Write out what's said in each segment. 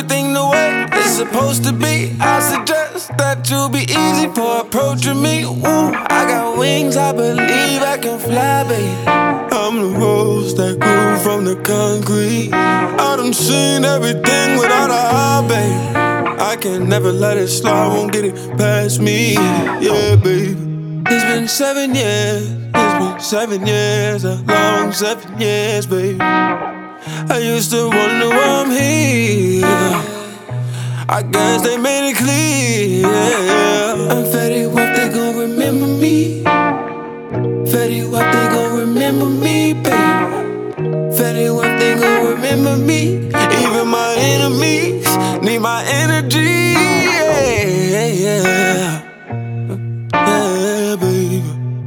everything the way it's supposed to be. I suggest that you be easy for approaching me. Ooh, I got wings, I believe I can fly, baby. I'm the rose that grew from the concrete. I done seen everything without a heart, baby. I can never let it slide, won't get it past me. Yeah, baby. It's been 7 years, it's been 7 years, a long 7 years, baby. I used to wonder why I'm here. I guess they made it clear. I'm Fetty Wap, they gon' remember me. Fetty Wap, they gon' remember me, baby. Fetty Wap, they gon' remember me. Even my enemies need my energy. Yeah, baby.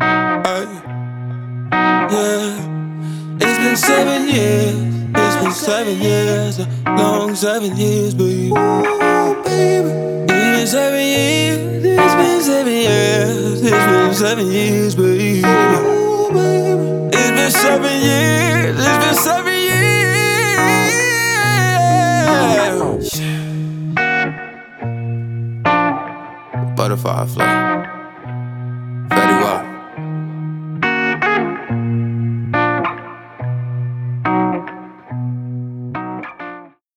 Yeah. It's been 7 years. It's been 7 years, a long 7 years, baby. Ooh, baby. It's been 7 years. It's been 7 years. It's been 7 years, baby. Ooh, baby. It's been 7 years. It's been 7 years. Butterfly flow.